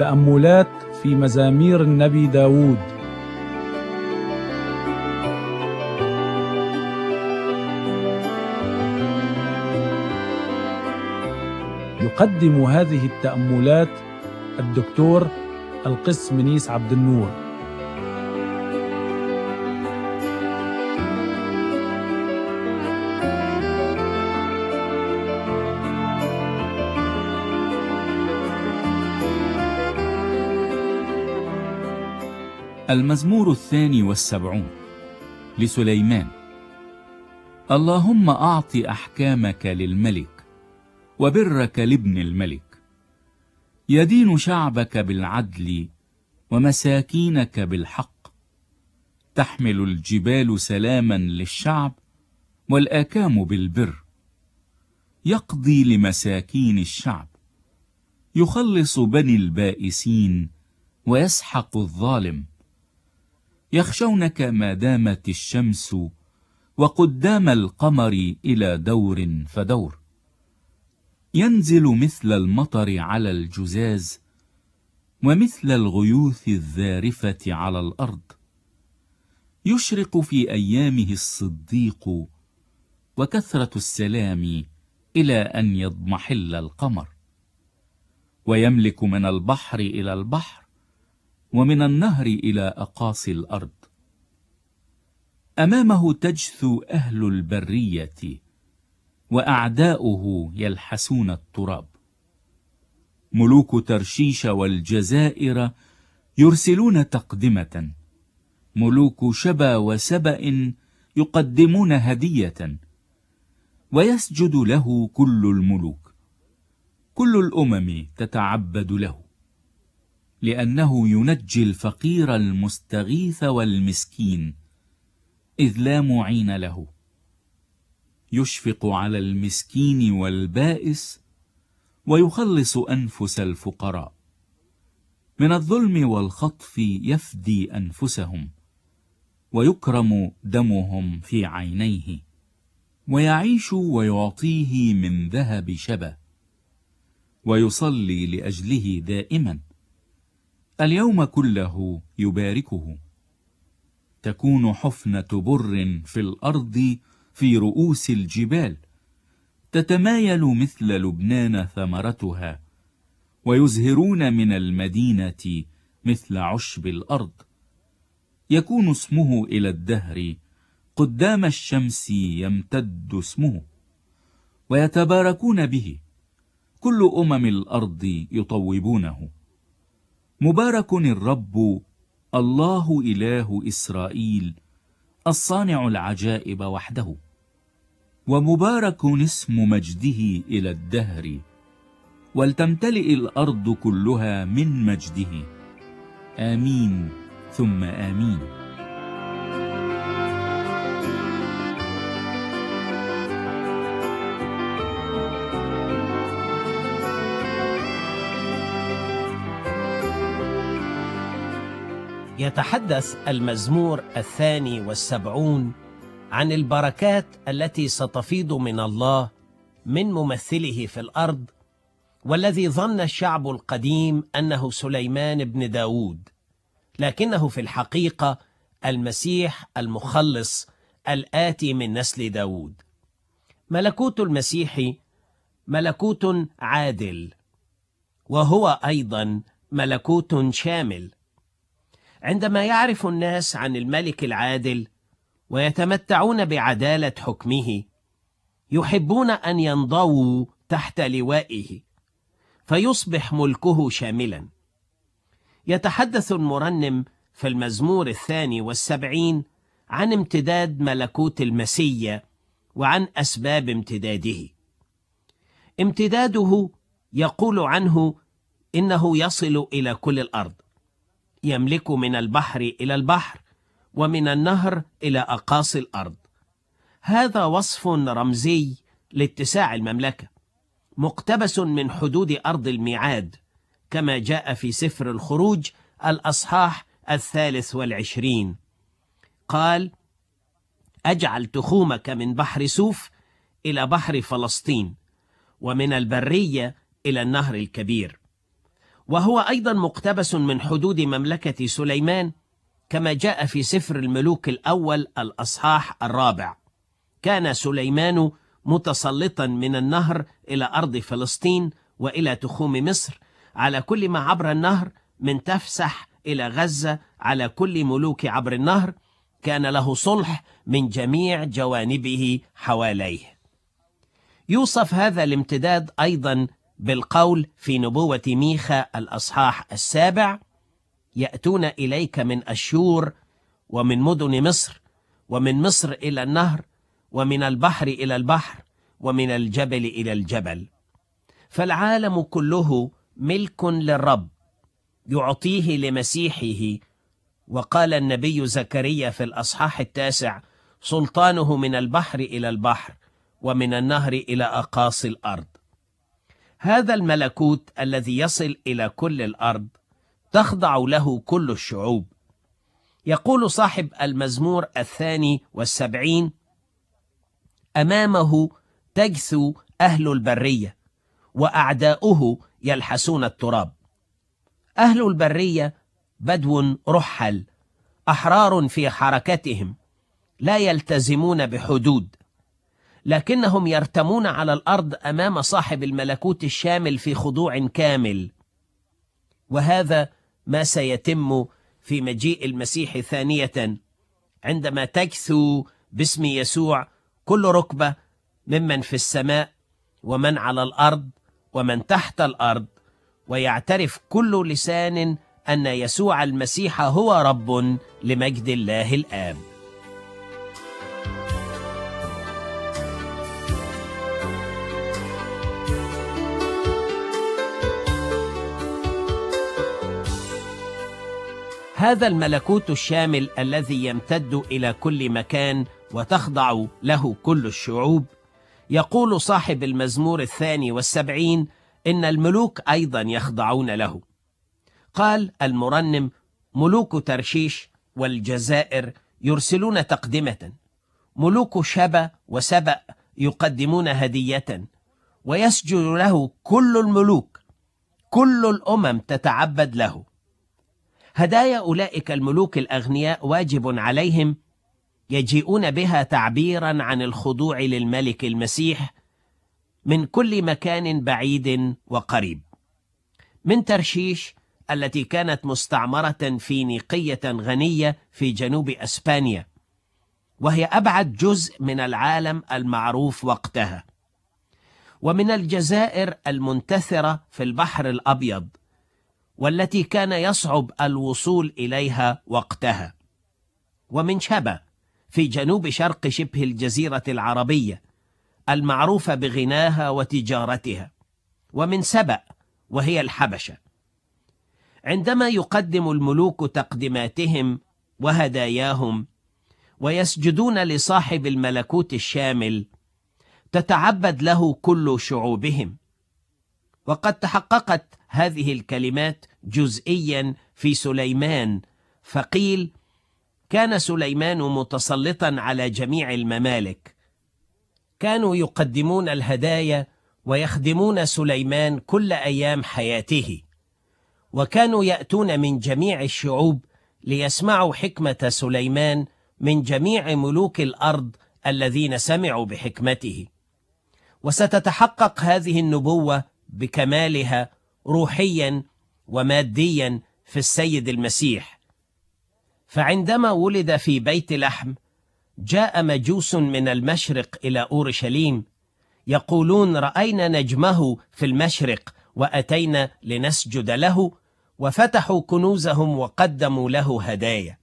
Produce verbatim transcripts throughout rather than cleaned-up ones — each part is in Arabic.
تأملات في مزامير النبي داود. يقدم هذه التأملات الدكتور القس منيس عبد النور. المزمور الثاني والسبعون لسليمان. اللهم أعط أحكامك للملك وبرك لابن الملك. يدين شعبك بالعدل ومساكينك بالحق. تحمل الجبال سلاما للشعب والآكام بالبر. يقضي لمساكين الشعب. يخلص بني البائسين ويسحق الظالم. يخشونك ما دامت الشمس وقدام القمر إلى دور فدور. ينزل مثل المطر على الجزاز ومثل الغيوث الذارفة على الأرض. يشرق في أيامه الصديق وكثرة السلام إلى أن يضمحل القمر. ويملك من البحر إلى البحر ومن النهر إلى أقاصي الأرض. أمامه تجثو أهل البرية وأعداؤه يلحسون التراب. ملوك ترشيش والجزائر يرسلون تقدمة. ملوك شبا وسبأ يقدمون هدية. ويسجد له كل الملوك. كل الأمم تتعبد له، لأنه ينجي الفقير المستغيث والمسكين إذ لا معين له. يشفق على المسكين والبائس ويخلص أنفس الفقراء. من الظلم والخطف يفدي أنفسهم ويكرم دمهم في عينيه. ويعيش ويعطيه من ذهب شبه ويصلي لأجله دائما. اليوم كله يباركه. تكون حفنة بر في الأرض في رؤوس الجبال. تتمايل مثل لبنان ثمرتها. ويزهرون من المدينة مثل عشب الأرض. يكون اسمه إلى الدهر. قدام الشمس يمتد اسمه. ويتباركون به. كل أمم الأرض يطوبونه. مبارك الرب الله إله إسرائيل الصانع العجائب وحده. ومبارك اسم مجده إلى الدهر. ولتمتلئ الأرض كلها من مجده. آمين ثم آمين. يتحدث المزمور الثاني والسبعون عن البركات التي ستفيض من الله من ممثله في الأرض، والذي ظن الشعب القديم أنه سليمان بن داود، لكنه في الحقيقة المسيح المخلص الآتي من نسل داود. ملكوت المسيح ملكوت عادل، وهو أيضا ملكوت شامل. عندما يعرف الناس عن الملك العادل ويتمتعون بعدالة حكمه، يحبون أن ينضووا تحت لوائه، فيصبح ملكه شاملا. يتحدث المرنم في المزمور الثاني والسبعين عن امتداد ملكوت المسيا وعن أسباب امتداده. امتداده يقول عنه إنه يصل إلى كل الأرض. يملك من البحر إلى البحر ومن النهر إلى أقاصي الأرض. هذا وصف رمزي لاتساع المملكة، مقتبس من حدود أرض الميعاد، كما جاء في سفر الخروج الأصحاح الثالث والعشرين. قال: أجعل تخومك من بحر سوف إلى بحر فلسطين، ومن البرية إلى النهر الكبير. وهو أيضا مقتبس من حدود مملكة سليمان، كما جاء في سفر الملوك الأول الأصحاح الرابع. كان سليمان متسلطا من النهر إلى أرض فلسطين وإلى تخوم مصر على كل ما عبر النهر، من تفسح إلى غزة على كل ملوك عبر النهر. كان له صلح من جميع جوانبه حواليه. يوصف هذا الامتداد أيضا بالقول في نبوة ميخا الأصحاح السابع: يأتون إليك من أشور ومن مدن مصر، ومن مصر إلى النهر، ومن البحر إلى البحر، ومن الجبل إلى الجبل. فالعالم كله ملك للرب يعطيه لمسيحه. وقال النبي زكريا في الأصحاح التاسع: سلطانه من البحر إلى البحر، ومن النهر إلى أقاصي الأرض. هذا الملكوت الذي يصل إلى كل الأرض تخضع له كل الشعوب. يقول صاحب المزمور الثاني والسبعين: أمامه تجثو أهل البرية، وأعداؤه يلحسون التراب. أهل البرية بدو رحل، أحرار في حركتهم، لا يلتزمون بحدود، لكنهم يرتمون على الأرض أمام صاحب الملكوت الشامل في خضوع كامل. وهذا ما سيتم في مجيء المسيح ثانية، عندما تجثو باسم يسوع كل ركبة ممن في السماء ومن على الأرض ومن تحت الأرض، ويعترف كل لسان أن يسوع المسيح هو رب لمجد الله الآب. هذا الملكوت الشامل الذي يمتد إلى كل مكان وتخضع له كل الشعوب، يقول صاحب المزمور الثاني والسبعين إن الملوك أيضا يخضعون له. قال المرنم: ملوك ترشيش والجزائر يرسلون تقدمة، ملوك شبا وسبأ يقدمون هدية، ويسجد له كل الملوك، كل الأمم تتعبد له. هدايا أولئك الملوك الأغنياء واجب عليهم، يجيئون بها تعبيرا عن الخضوع للملك المسيح من كل مكان بعيد وقريب. من ترشيش التي كانت مستعمرة فينيقية غنية في جنوب أسبانيا، وهي أبعد جزء من العالم المعروف وقتها، ومن الجزائر المنتثرة في البحر الأبيض، والتي كان يصعب الوصول إليها وقتها، ومن شبا في جنوب شرق شبه الجزيرة العربية المعروفة بغناها وتجارتها، ومن سبأ وهي الحبشة. عندما يقدم الملوك تقدماتهم وهداياهم ويسجدون لصاحب الملكوت الشامل، تتعبد له كل شعوبهم. وقد تحققت هذه الكلمات جزئيا في سليمان، فقيل: كان سليمان متسلطا على جميع الممالك، كانوا يقدمون الهدايا ويخدمون سليمان كل أيام حياته، وكانوا يأتون من جميع الشعوب ليسمعوا حكمة سليمان من جميع ملوك الأرض الذين سمعوا بحكمته. وستتحقق هذه النبوة بكمالها روحيا وماديا في السيد المسيح. فعندما ولد في بيت لحم، جاء مجوس من المشرق إلى أورشليم يقولون: رأينا نجمه في المشرق وأتينا لنسجد له، وفتحوا كنوزهم وقدموا له هدايا.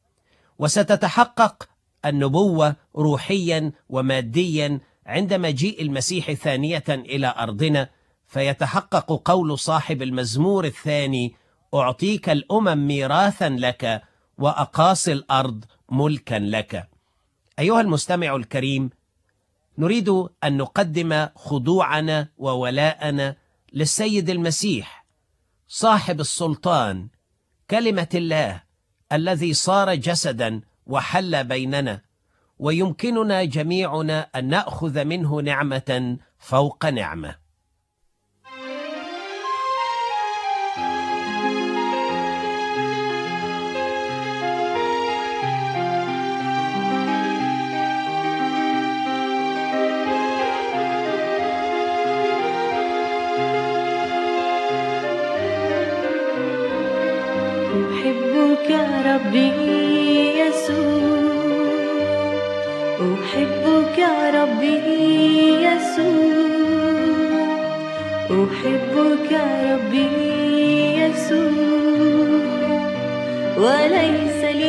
وستتحقق النبوة روحيا وماديا عند مجيء المسيح ثانية إلى أرضنا، فيتحقق قول صاحب المزمور الثاني: أعطيك الأمم ميراثا لك، وأقاصي الأرض ملكا لك. أيها المستمع الكريم، نريد أن نقدم خضوعنا وولاءنا للسيد المسيح صاحب السلطان، كلمة الله الذي صار جسدا وحل بيننا، ويمكننا جميعنا أن نأخذ منه نعمة فوق نعمة. أحبك ربي يسوع، أحبك ربي يسوع، وليس لي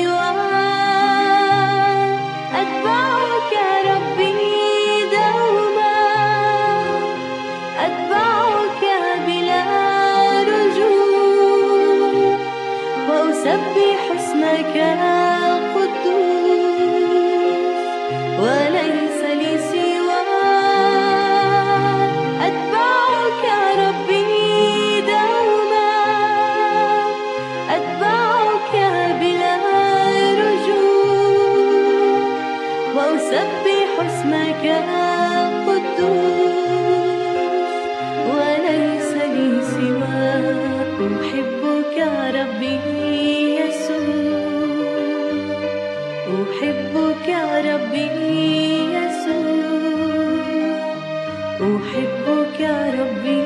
سواك، أتبعك ربي دوما، أتبعك بلا رجوع، وأسبح اسمك وليس لي سواك، أتبعك ربي دوما، أتبعك بلا رجوع، وأسبح اسمك القدوس، وليس لي سواك. أحبك ربي يسوع، أحبك ربي يسوع، أحبك ربي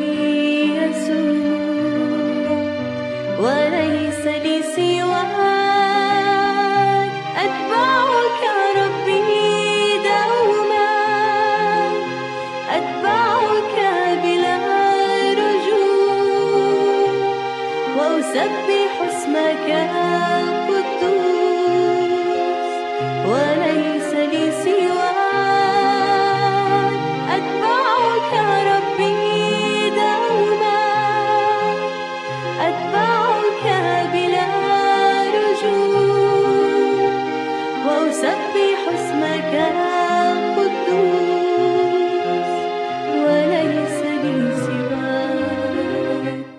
يسوع، وليس لي سواك، أتبعك ربي دوما، أتبعك بلا رجوع، وأسبح اسمك القدوس، وليس لي سواك، أتبعك ربي دوما، أتبعك بلا رجوع، وأسبح اسمك القدوس، وليس لي سواك.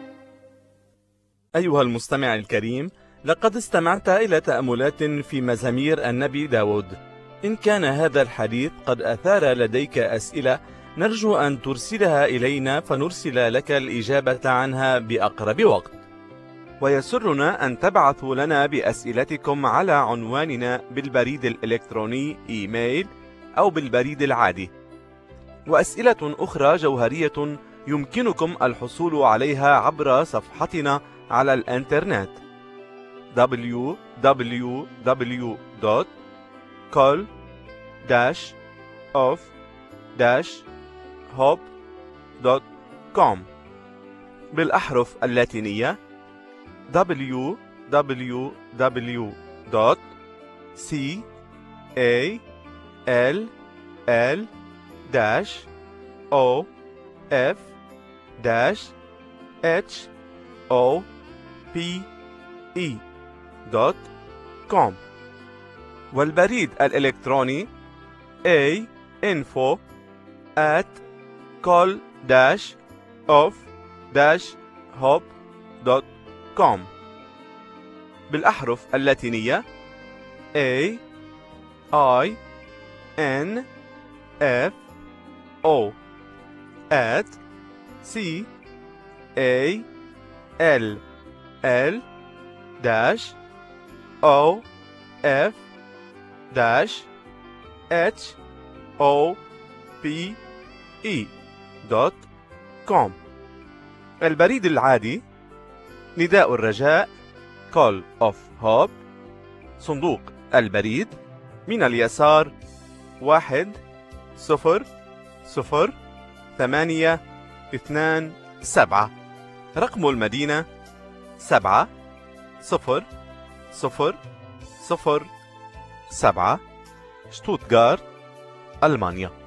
أيها المستمع الكريم، لقد استمعت إلى تأملات في مزامير النبي داود. إن كان هذا الحديث قد أثار لديك أسئلة، نرجو أن ترسلها إلينا فنرسل لك الإجابة عنها بأقرب وقت. ويسرنا أن تبعثوا لنا بأسئلتكم على عنواننا بالبريد الإلكتروني إيميل أو بالبريد العادي. وأسئلة أخرى جوهرية يمكنكم الحصول عليها عبر صفحتنا على الإنترنت دبليو دبليو دبليو دوت كول داش اوف داش هوب دوت كوم بالأحرف اللاتينية دبليو دبليو دبليو دوت سي إيه إل إل داش أو إف داش إتش أو بي إي دوت كوم، والبريد الإلكتروني A info at call dash of dash hop دوت كوم بالأحرف اللاتينية A I N F O at C A L L dash O F dash H O P E دوت كوم. البريد العادي نداء الرجاء Call of Hope، صندوق البريد من اليسار واحد صفر صفر ثمانية اثنان سبعة، رقم المدينة سبعة صفر صفر صفر سبعة، شتوتغارت، ألمانيا.